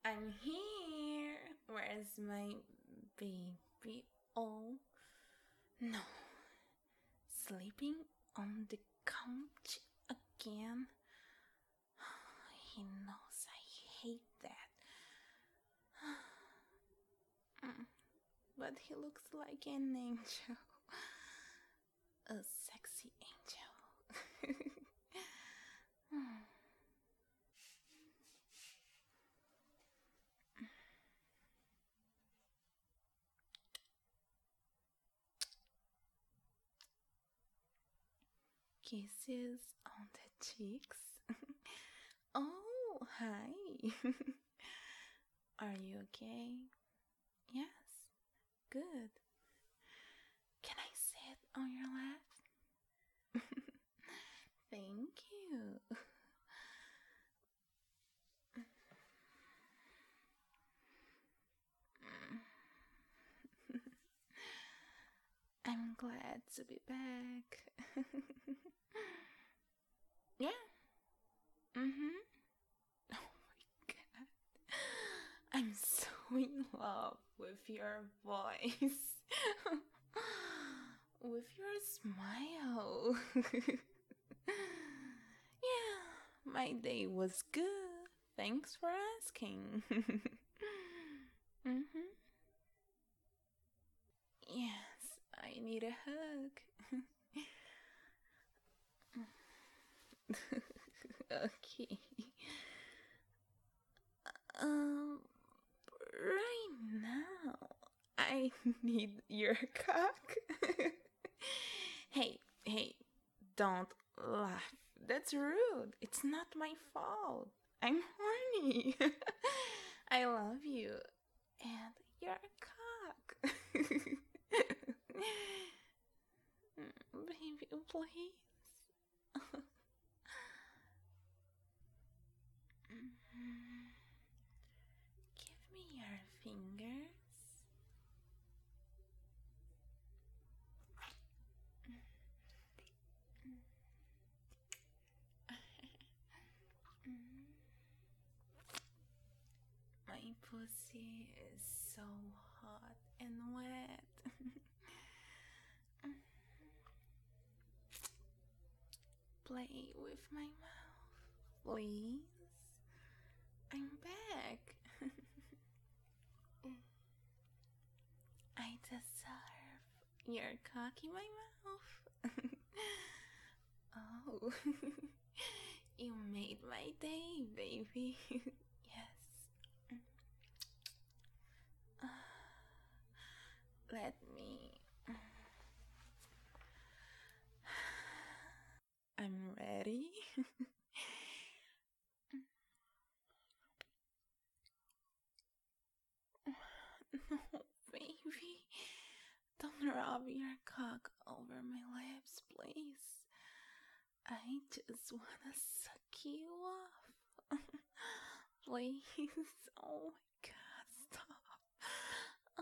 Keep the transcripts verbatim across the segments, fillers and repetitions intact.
I'm here. Where's my baby? Oh, no. Sleeping on the couch again? He knows I hate that. Mm, but he looks like an angel. A sexy angel. Hmm. Kisses on the cheeks. Oh, hi. Are you okay? Yes, good. Can I sit on your lap? Thank you. I'm glad to be back. Yeah. Mm-hmm. Oh my god. I'm so in love with your voice. With your smile. Yeah, my day was good. Thanks for asking. Mm-hmm. Yes, I need a hug. Okay. Um, right now, I need your cock. Hey, hey, don't laugh. That's rude. It's not my fault. I'm horny. I love you. And your cock. Baby, please. Give me your fingers. My pussy is so hot and wet. Play with my mouth, please. I'm back. I deserve your cock in my mouth. Oh, you made my day, baby. Yes. Uh, let me. I'm ready. No, baby. Don't rub your cock over my lips, please. I just wanna suck you off. Please. Oh my god, stop.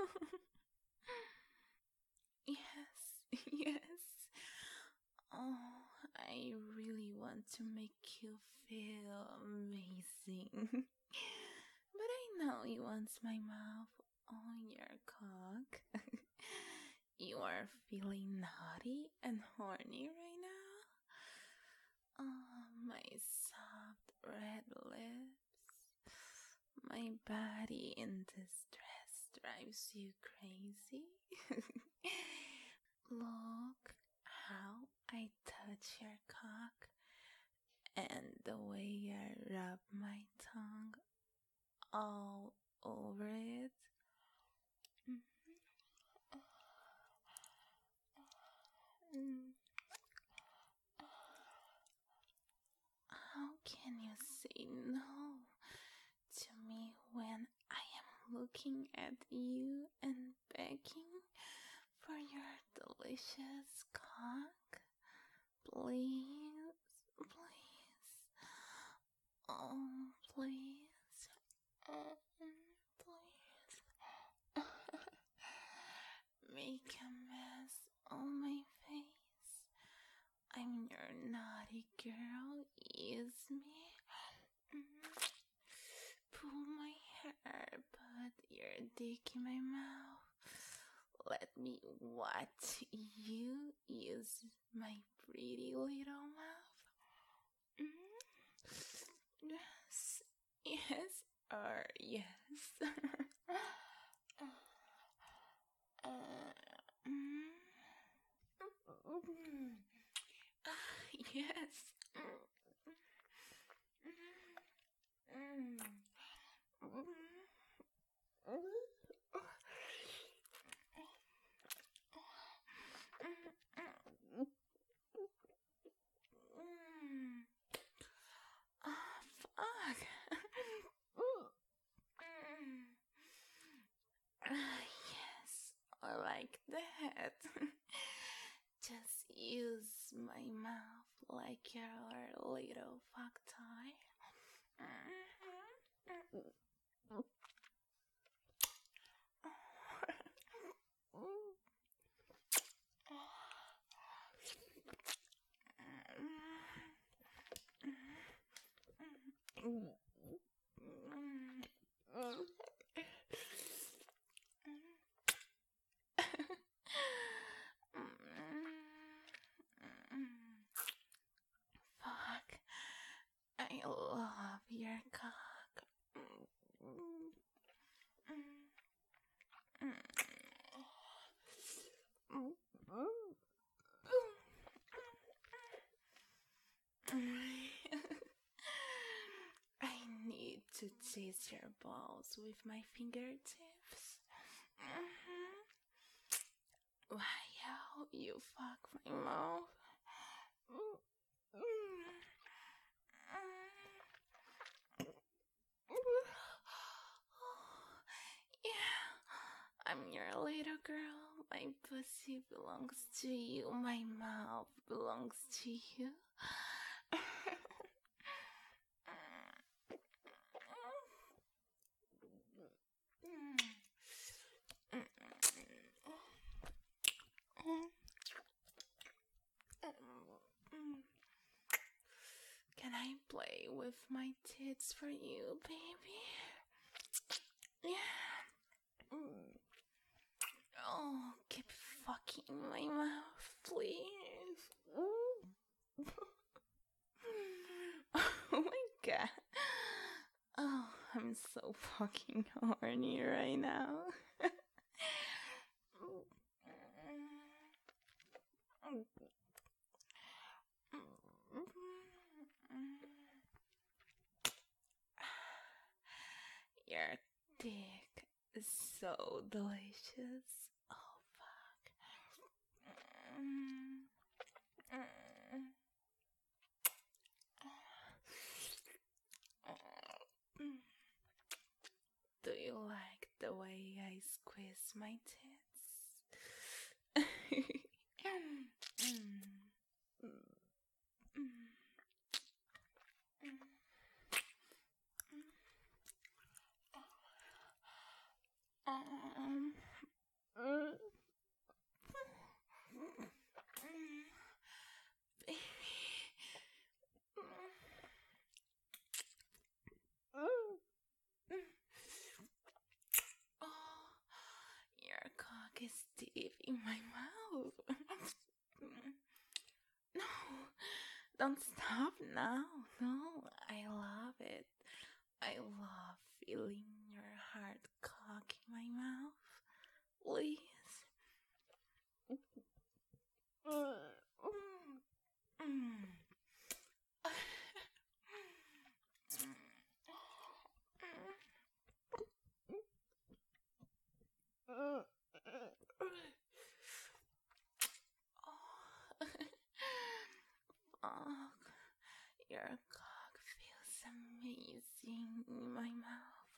Yes, yes. Oh, I really want to make you feel amazing. But I know you want my mouth on your cock. You are feeling naughty and horny right now. Oh, my soft red lips. My body in distress drives you crazy. Look how I touch your cock and the way I rub my tongue all over it. How can you say no to me when I am looking at you and begging for your delicious cock? Please, please, oh, please, oh, please. Make a mess on my face. I'm your naughty girl. Use me. Pull my dick in my mouth. Let me watch you use my pretty little mouth. Mm. Yes, yes, or yes. uh, mm. Yes. Mm. Oh, fuck. Yes, I like that. Just use my mouth like your little fuck toy. Fuck. I love your cock. I need to taste your balls with my fingertips. Mm-hmm. Wow, you fuck my mouth. Yeah, I'm your little girl. My pussy belongs to you. My mouth belongs to you. Can I play with my tits for you, baby? Yeah. Oh, keep fucking my mouth, please. Oh my god. Oh, I'm so fucking horny right now. Your dick is so delicious. Oh fuck. Do you like the way I squeeze my tits? Um, baby. Oh, your cock is deep in my mouth. No, don't stop now. No, I love it. I love feeling your hard cock in my mouth. Please. Fuck. Your cock feels amazing in my mouth.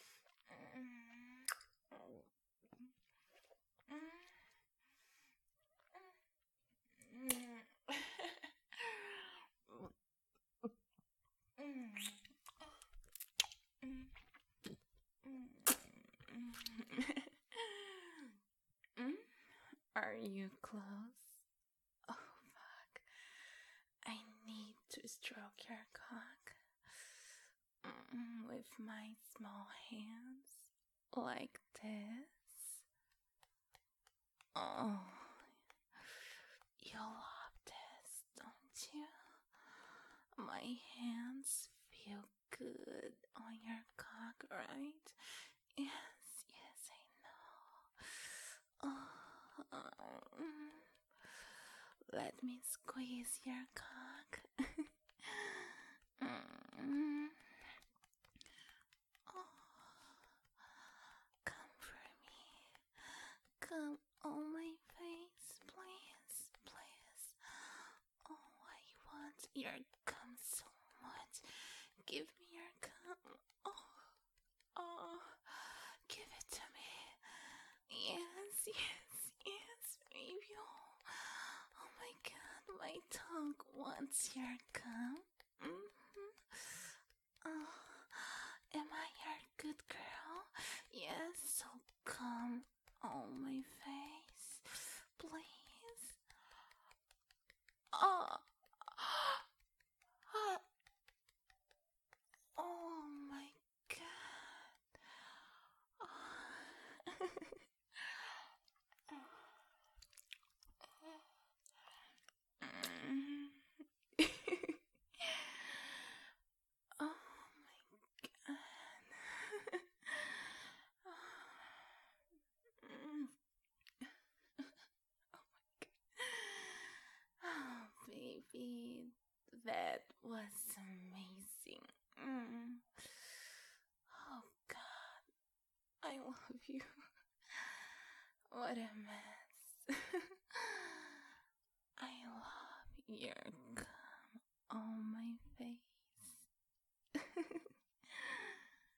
Are you close? Oh fuck. I need to stroke your cock with my small hands. Like this. Oh, you love this, don't you? My hands feel good on your cock, right? Yes, yes, I know. Oh, mm. Let me squeeze your cock. Mm. Oh, come for me. Come on my face, please, please. Oh, I want your cum so much. Give me your cum. Oh, oh, give it to me. Yes, yes, yes, baby. Oh, oh my god, my tongue wants your cum. Mm-hmm. Oh, am I your good girl? Yes, so come on my face, please. Oh, oh my god. Oh my god. Oh, baby, that was amazing. Mm. Oh, God, I love you. What a mess. I love your cum on my